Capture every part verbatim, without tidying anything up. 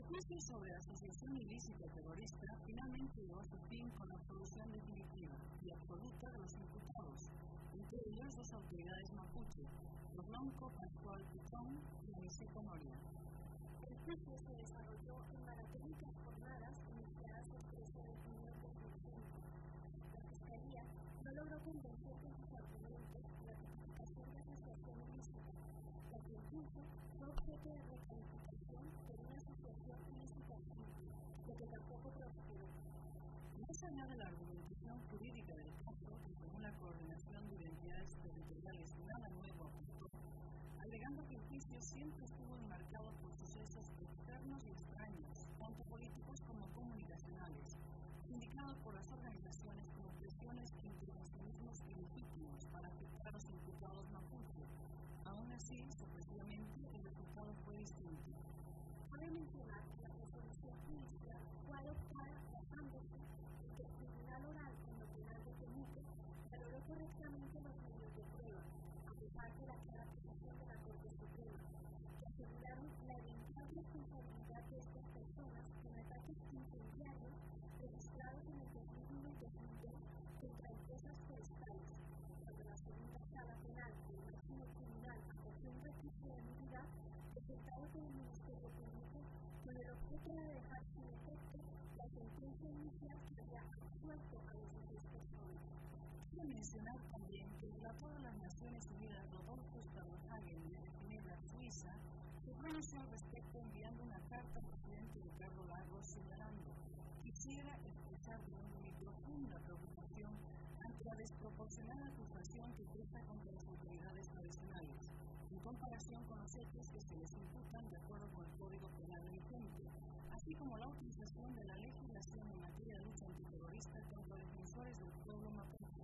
juicio sobre asociación ilícita terrorista finalmente llegó a su fin con la absolución definitiva y absoluta de los imputados, entre ellos dos autoridades mapuche, Blanco Pascual Pitón y Aniceto Noria. El juicio se desarrolló en maratónicas jornadas iniciadas el trece de junio de dos mil cinco. La Fiscalía no logró convencer con sus argumentos la tipificación de asociación ilícita, la que incluso fue objeto de recalificación por una asociación ilícita simple, lo que tampoco prosperó. Más allá de la argumentación jurídica del caso, que según la Coordinación de Identidades Territoriales nada nuevo apuntó, alegando que el juicio siempre estuvo enmarcado por sucesos externos y extraños, tanto políticos como comunicacionales, indicados por las organizaciones como presiones e intervencionismos ilegítimos para afectar a los imputados mapuche. Aún así, sorpresivamente, el resultado fue distinto. Cabe mencionar que la resolución judicial fue adoptada basándose en que el Tribunal Oral en lo Penal de Temuco valoró correctamente los medios de prueba, a pesar de la clara posición de la Corte Suprema, que aseguraron la eventual responsabilidad de estas personas en ataques incendiarios registrados en el dos mil uno y dos mil dos contra empresas forestales, cuando la segunda sala penal del máximo tribunal acogió un recurso de nulidad presentado por el Ministerio Público con el objeto de dejar sin efecto la sentencia inicial que había absuelto a las diez personas. Quiero mencionar también que el relator de las Naciones Unidas, Rodolfo Staudenhagen, de Ginebra, Suiza, se pronunció al respecto enviando una carta al presidente Ricardo Lagos señalando: quisiera expresar de nuevo mi profunda preocupación ante la desproporcionada acusación que pesa contra las autoridades tradicionales, en comparación con los hechos que se les imputan de acuerdo con el Código Penal vigente, así como la utilización de la legislación en materia de lucha antiterrorista contra defensores del pueblo mapuche.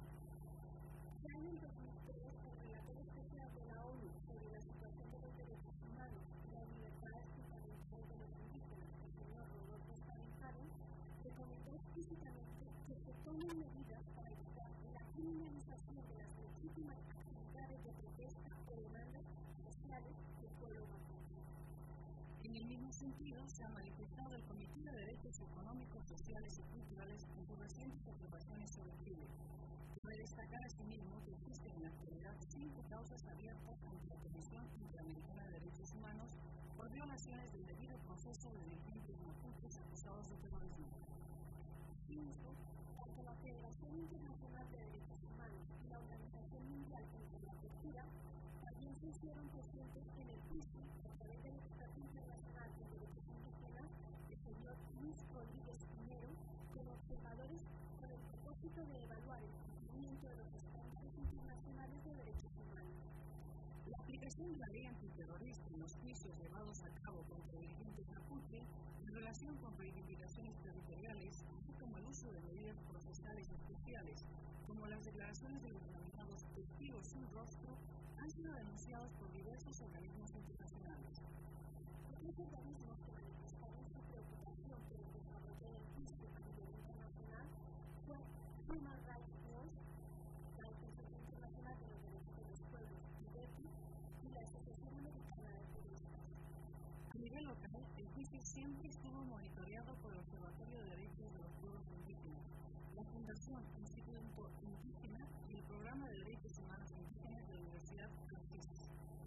Ya en el dos mil tres, el relator especial de la ONU sobre la situación de los derechos humanos y las libertades fundamentales de los indígenas, el señor Rodolfo Staudenhagen, recomendó explícitamente que se tomen medidas para evitar la criminalización de las legítimas actividades de protesta o demandas sociales del pueblo mapuche. En el mismo sentido, se ha manifestado el Comité de Derechos Económicos, Sociales y Culturales en sus recientes observaciones sobre Chile. Cabe destacar asimismo que existen en la actualidad cinco causas abiertas ante la Comisión Interamericana de Derechos Humanos por violaciones del debido proceso de dirigentes mapuches acusados de terrorismo. Incluso, tanto la Federación Internacional de Derechos Humanos y la Organización Mundial contra la Tortura también se hicieron presentes en el juicio a través del experto internacional en derechos indígenas, el señor Luis Rodríguez Pinero, como observadores con el propósito de evaluar el cumplimiento de los estándares internacionales de derechos humanos. La aplicación de la ley antiterrorista en los juicios llevados a cabo contra dirigentes mapuche en relación con reivindicaciones territoriales, así como el uso de medidas procesales especiales, como las declaraciones de los denominados testigos sin rostro, han sido denunciados por diversos organismos internacionales. Otros organismos que manifestaron su preocupación por el desarrollo del juicio a nivel internacional fue Human Rights Watch, la Organización Internacional de los Derechos de los Pueblos, IDEPI, y la Asociación Americana de Juristas. A nivel local, el juicio siempre estuvo monitoreado por el Observatorio de Derechos de los Pueblos Indígenas, la Fundación Instituto Indígena y el Programa de Derechos Humanos Indígenas de la Universidad Francisco.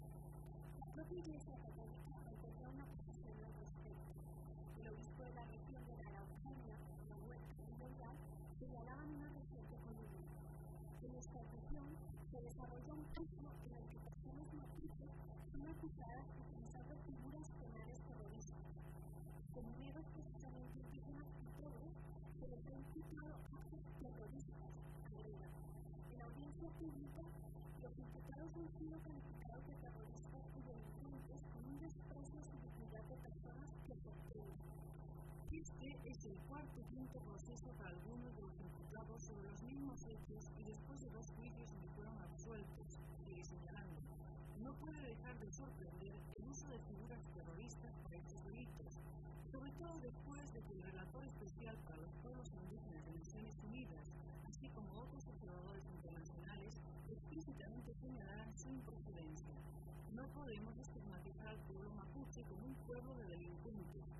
La propia Iglesia Católica mantenía una posición al respecto. El obispo de la región de la Araucanía, Manuel Camilo, señalaban una reciente columna. En esta región se desarrolla un juicio en el que personas mapuches son acusadas utilizando figuras penales terroristas. Comunidades precisamente indígenas y pobres se les ha imputado actos terroristas, agrega. En la audiencia pública, los imputados han sido calificados de terroristas y delincuentes con un desprecio a su dignidad de personas que sorprende. Este es el cuarto quinto proceso para algunos de los imputados sobre los mismos hechos y después de dos juicios en que fueron absueltos, sigue señalando. No puede dejar de sorprender el uso de figuras terroristas para estos delitos, sobre todo después de que el relator especial para los pueblos indígenas de Naciones Unidas, así como otros observadores internacionales, explícitamente señalaran su improcedencia. No podemos estigmatizar al pueblo mapuche como un pueblo de delincuentes, que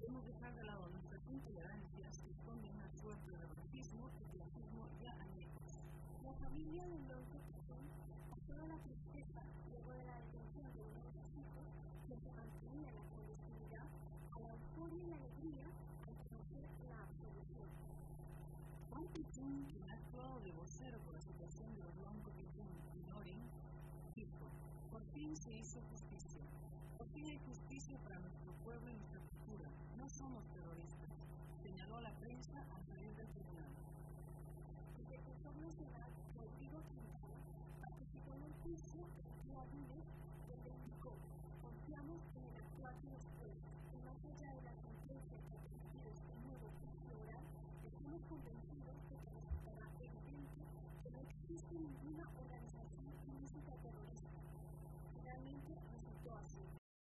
Debemos dejar de lado nuestras intolerancias que esconden una suerte de racismo y clasismo ya añejos. La familia de Long Peterson pasó de la tristeza luego de la detención de uno de sus hijos, que se mantenía en la clandestinidad, a la euforia y la alegría al conocer la absolución. Juan Pichun, quien ha actuado de vocero por la situación de los Long Peterson y Norin, dijo: por fin se hizo justicia. Por fin hay justicia para nuestro pueblo y nuestra cultura. No somos terroristas, señaló a la prensa al salir del tribunal. El defensor nacional, Rodrigo Quintana, participó en el juicio el día lunes, donde indicó: confiamos en el actuar de los jueces, y más allá de la sentencia que ha permitido este nuevo juicio oral, estamos convencidos de que resultará evidente que no existe ninguna organización ilícita terrorista. Finalmente resultó así.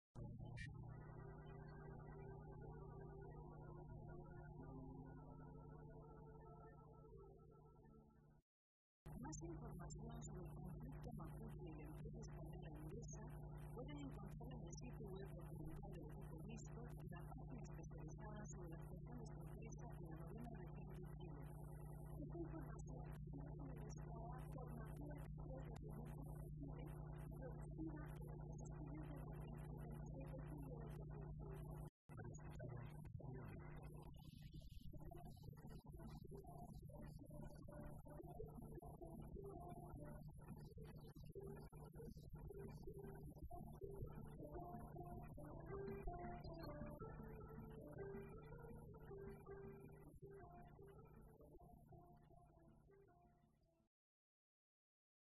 Más información sobre el conflicto mapuche y la empresa española Endesa pueden encontrar en el sitio web documental del Grupo Mixto y la página especializada sobre la situación de esta empresa en la novena región de Chile. Esta información ha sido suministrada por Natura Express de Grupo Chile y producida en los estudios de Madrid el veintiséis de julio de dos mil cinco. Thank you.